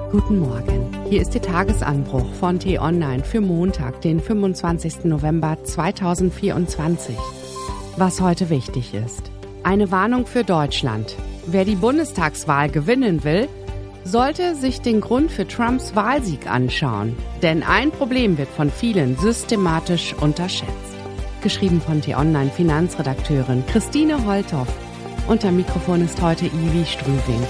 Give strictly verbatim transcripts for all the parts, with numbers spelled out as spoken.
Guten Morgen, hier ist Ihr Tagesanbruch von T-Online für Montag, den fünfundzwanzigsten November zweitausendvierundzwanzig. Was heute wichtig ist. Eine Warnung für Deutschland. Wer die Bundestagswahl gewinnen will, sollte sich den Grund für Trumps Wahlsieg anschauen. Denn ein Problem wird von vielen systematisch unterschätzt. Geschrieben von T-Online-Finanzredakteurin Christine Holthoff. Und am Mikrofon ist heute Ivi Strüving.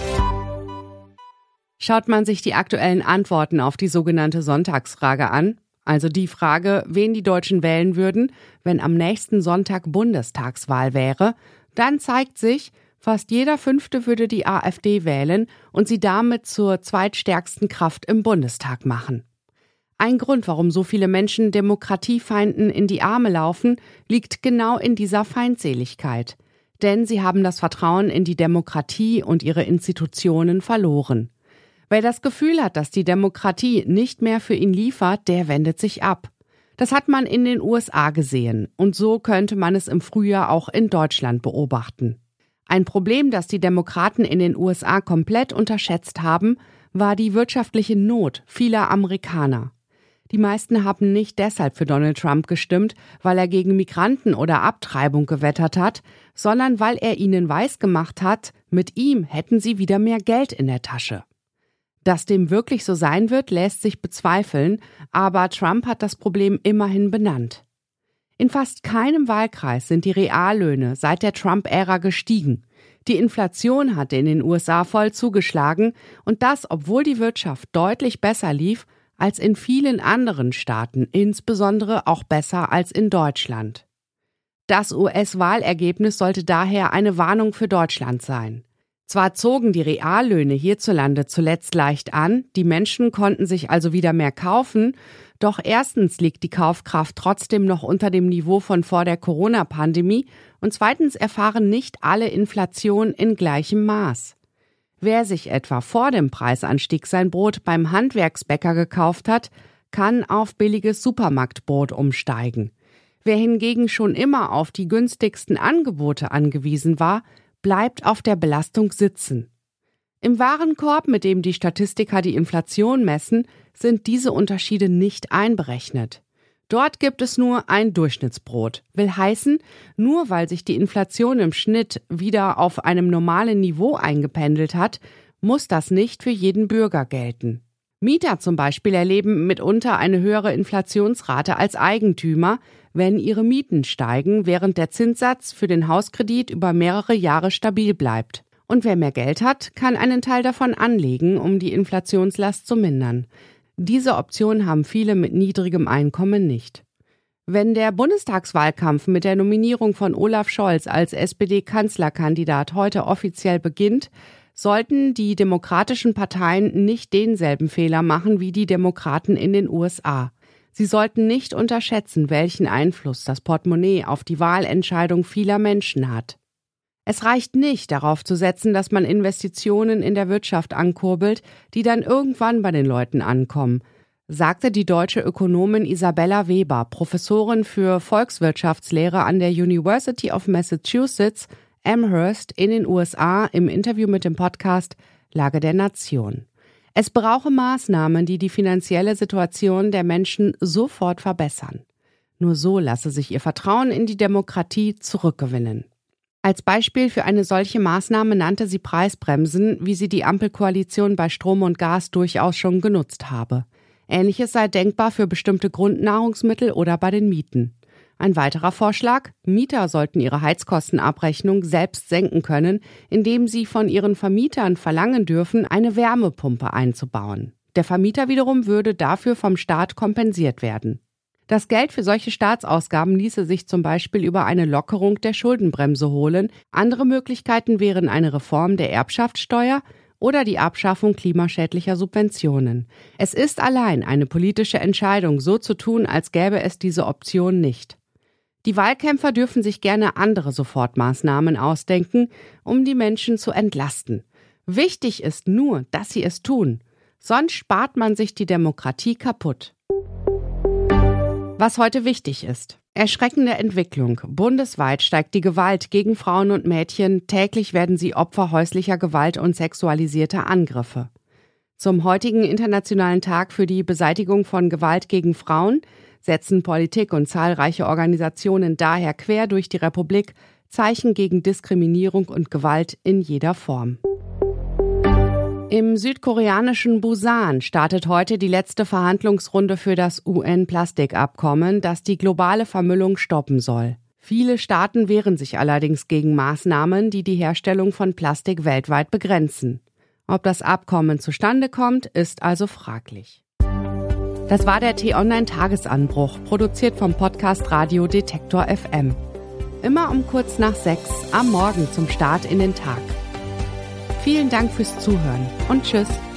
Schaut man sich die aktuellen Antworten auf die sogenannte Sonntagsfrage an, also die Frage, wen die Deutschen wählen würden, wenn am nächsten Sonntag Bundestagswahl wäre, dann zeigt sich, fast jeder Fünfte würde die AfD wählen und sie damit zur zweitstärksten Kraft im Bundestag machen. Ein Grund, warum so viele Menschen Demokratiefeinden in die Arme laufen, liegt genau in dieser Feindseligkeit. Denn sie haben das Vertrauen in die Demokratie und ihre Institutionen verloren. Wer das Gefühl hat, dass die Demokratie nicht mehr für ihn liefert, der wendet sich ab. Das hat man in den U S A gesehen und so könnte man es im Frühjahr auch in Deutschland beobachten. Ein Problem, das die Demokraten in den U S A komplett unterschätzt haben, war die wirtschaftliche Not vieler Amerikaner. Die meisten haben nicht deshalb für Donald Trump gestimmt, weil er gegen Migranten oder Abtreibung gewettert hat, sondern weil er ihnen weisgemacht hat, mit ihm hätten sie wieder mehr Geld in der Tasche. Dass dem wirklich so sein wird, lässt sich bezweifeln, aber Trump hat das Problem immerhin benannt. In fast keinem Wahlkreis sind die Reallöhne seit der Trump-Ära gestiegen. Die Inflation hatte in den U S A voll zugeschlagen und das, obwohl die Wirtschaft deutlich besser lief als in vielen anderen Staaten, insbesondere auch besser als in Deutschland. Das U S-Wahlergebnis sollte daher eine Warnung für Deutschland sein. Zwar zogen die Reallöhne hierzulande zuletzt leicht an, die Menschen konnten sich also wieder mehr kaufen, doch erstens liegt die Kaufkraft trotzdem noch unter dem Niveau von vor der Corona-Pandemie und zweitens erfahren nicht alle Inflation in gleichem Maß. Wer sich etwa vor dem Preisanstieg sein Brot beim Handwerksbäcker gekauft hat, kann auf billiges Supermarktbrot umsteigen. Wer hingegen schon immer auf die günstigsten Angebote angewiesen war, bleibt auf der Belastung sitzen. Im Warenkorb, mit dem die Statistiker die Inflation messen, sind diese Unterschiede nicht einberechnet. Dort gibt es nur ein Durchschnittsbrot. Will heißen, nur weil sich die Inflation im Schnitt wieder auf einem normalen Niveau eingependelt hat, muss das nicht für jeden Bürger gelten. Mieter zum Beispiel erleben mitunter eine höhere Inflationsrate als Eigentümer, wenn ihre Mieten steigen, während der Zinssatz für den Hauskredit über mehrere Jahre stabil bleibt. Und wer mehr Geld hat, kann einen Teil davon anlegen, um die Inflationslast zu mindern. Diese Option haben viele mit niedrigem Einkommen nicht. Wenn der Bundestagswahlkampf mit der Nominierung von Olaf Scholz als S P D-Kanzlerkandidat heute offiziell beginnt, sollten die demokratischen Parteien nicht denselben Fehler machen wie die Demokraten in den U S A. Sie sollten nicht unterschätzen, welchen Einfluss das Portemonnaie auf die Wahlentscheidung vieler Menschen hat. Es reicht nicht, darauf zu setzen, dass man Investitionen in der Wirtschaft ankurbelt, die dann irgendwann bei den Leuten ankommen, sagte die deutsche Ökonomin Isabella Weber, Professorin für Volkswirtschaftslehre an der University of Massachusetts, Amherst in den U S A im Interview mit dem Podcast Lage der Nation. Es brauche Maßnahmen, die die finanzielle Situation der Menschen sofort verbessern. Nur so lasse sich ihr Vertrauen in die Demokratie zurückgewinnen. Als Beispiel für eine solche Maßnahme nannte sie Preisbremsen, wie sie die Ampelkoalition bei Strom und Gas durchaus schon genutzt habe. Ähnliches sei denkbar für bestimmte Grundnahrungsmittel oder bei den Mieten. Ein weiterer Vorschlag: Mieter sollten ihre Heizkostenabrechnung selbst senken können, indem sie von ihren Vermietern verlangen dürfen, eine Wärmepumpe einzubauen. Der Vermieter wiederum würde dafür vom Staat kompensiert werden. Das Geld für solche Staatsausgaben ließe sich zum Beispiel über eine Lockerung der Schuldenbremse holen. Andere Möglichkeiten wären eine Reform der Erbschaftssteuer oder die Abschaffung klimaschädlicher Subventionen. Es ist allein eine politische Entscheidung, so zu tun, als gäbe es diese Option nicht. Die Wahlkämpfer dürfen sich gerne andere Sofortmaßnahmen ausdenken, um die Menschen zu entlasten. Wichtig ist nur, dass sie es tun. Sonst spart man sich die Demokratie kaputt. Was heute wichtig ist. Erschreckende Entwicklung. Bundesweit steigt die Gewalt gegen Frauen und Mädchen. Täglich werden sie Opfer häuslicher Gewalt und sexualisierter Angriffe. Zum heutigen Internationalen Tag für die Beseitigung von Gewalt gegen Frauen setzen Politik und zahlreiche Organisationen daher quer durch die Republik Zeichen gegen Diskriminierung und Gewalt in jeder Form. Im südkoreanischen Busan startet heute die letzte Verhandlungsrunde für das U N-Plastikabkommen, das die globale Vermüllung stoppen soll. Viele Staaten wehren sich allerdings gegen Maßnahmen, die die Herstellung von Plastik weltweit begrenzen. Ob das Abkommen zustande kommt, ist also fraglich. Das war der T-Online-Tagesanbruch, produziert vom Podcast Radio Detektor F M. Immer um kurz nach sechs am Morgen zum Start in den Tag. Vielen Dank fürs Zuhören und tschüss.